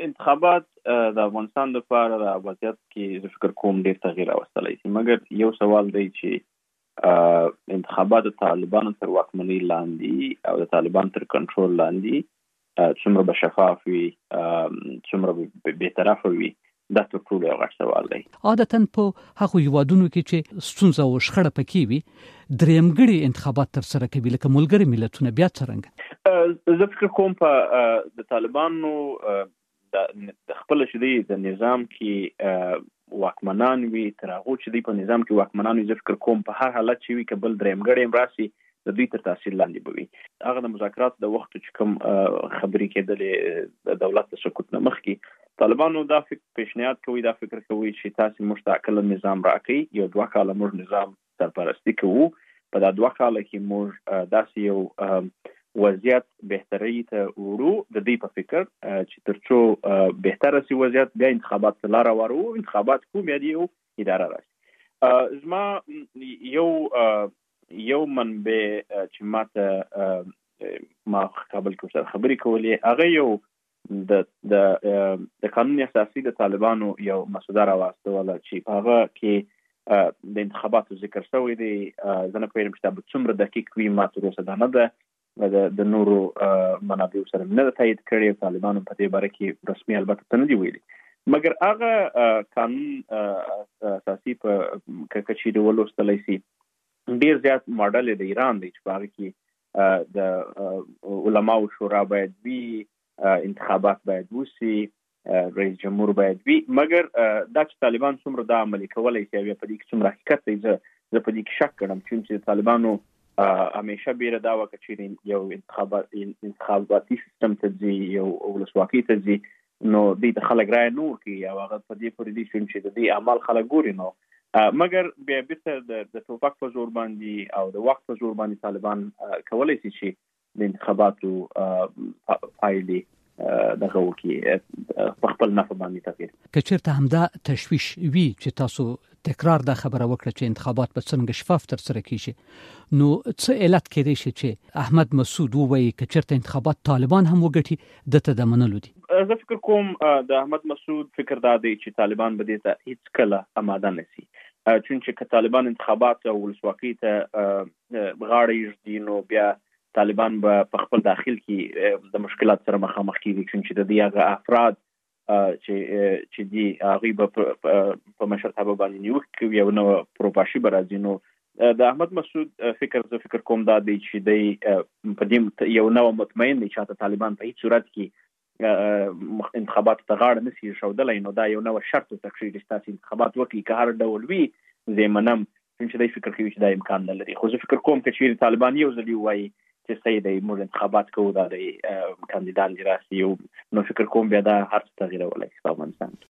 انتخابات د افغانستان لپاره د وضعیت کې زه فکر کوم ډېر تغییر راوستلی شي، مګر یو سوال دی چې انتخابات د طالبانو تر واکمنۍ لاندې او د طالبانو تر کنټرول لاندې څومره به شفاف وي، څومره به بېطرفه وي، دا تر ټولو یو غټ سوال دی. عادتاً په هغو هیوادونو کې چې ستونزه او شخړه پکې وي درېیمګړي انتخابات ترسره کوي، لکه ملګري ملتونه. بیا څرنګه؟ زه فکر کوم په د طالبانو د خپل چې دی د نظام کې واکمنان وي، تر هغو چې دی په نظام کې واکمنان وي، زه فکر کوم په هر حالت چې وي که بل درېیمګړی هم راسي د دوی تر تاثیر لاندې به وي. هغه د مذاکراتو د وخت چې کوم خبرې کېدلې د دولت د سقوط نه مخکې طالبانو دا پیشنهاد کوي، دا فکر کوي چې تاسې موږ ته عقل نظام راکړئ، یو 2 کاله موږ نظام سرپرستی کوو، په دا 2 کاله کې موږ داسې یو وضعیت بهتري ته وړو د دې په فکر چې تر څو بهتره سي وضعیت، بیا انتخابات ته لاره وارو، انتخابات کوم یا یو اداره راشي. زما یو منبع چې ما کابل کې سره خبرې کولې، هغه یو د قانون اساسي د طالبانو یو مسوده راواستوله چې په هغه کې د انتخاباتو ذکر شوی دی. زه نه پوهېږم چې دا به څومره دقیق وي، ما تر اوسه دا نه ده د نورو منابعو سره نه ده تایید کړې، طالبانو په دې باره کې رسمي البته څه نه دي ویلي، مګر هغه قانون اساسي په که چیرې ولوستلی سي ډېر زیات ماډل د ایران دی چې په هغه کې د علماو شورا باید وي، انتخابات باید وسي، رئیس جمهور باید وي، مګر دا چې طالبان څومره دا عملي کولی شي او یا په دې کې څومره حقیقت دی، زه په دې کې شک کړم چې طالبانو همیشه بیره دا وکړه چې یو انتخاباتي سیستم ته ځي، یو ولسواکۍ ته ځي، نو دوی ته خلک رایه نه ورکوي او هغه په دې پورې دي چې د دې اعمال خلک ګوري. نو مګر بیا بیرته د ټوپک په زور باندې او د وخت په زور باندې طالبان کولی شي چې د انتخاباتو پایلې دغه وکړي په خپل نفع باندې تغییر. که چېرته همدا تشویش وي چې تاسو تکرار دا خبره وکړه چې انتخابات به څنګه شفاف ترسره کیږي، نو څه علت کېدی شي چې احمد مسعود ووایي که چېرته انتخابات طالبان هم وګټي دته د منلو دي؟ زه فکر کوم د احمد مسعود فکر دا دی چې طالبان به دې ته هیڅ کله آماده نه سي، چونکه که طالبان انتخابات او ولسواکۍ ته غاړه ایږدي نو بیا طالبان به په خپل داخل کې د مشکلات سره مخامخ کیږي، چونکه د دې هغه افراد چې دي هغوی به په مشرتابه باندې نیوکې کوي او نوه پروپاشي به راځي. نو د احمد مسعود زه فکر کوم دا دی چې دی په دې یو نوه مطمئن دی چې حتی طالبان په هیڅ صورت کې انتخاباتو ته غاړه نسي ښودلی، نو دا یو نوه شرط ورته کښېږدي چې تاسې انتخابات وکړي، که هر ډول وي زه یې منم، چونکه دی فکر کوي چې دا امکان نه لري. خو زه فکر کوم که چیرې طالبان یو ځل ووایي چې صحیح دی موږ انتخابات کوو، دا دی کاندیدان دې راسي، نو فکر کوم بیا دا هر څه تغییرولی شي په افغانستان کې.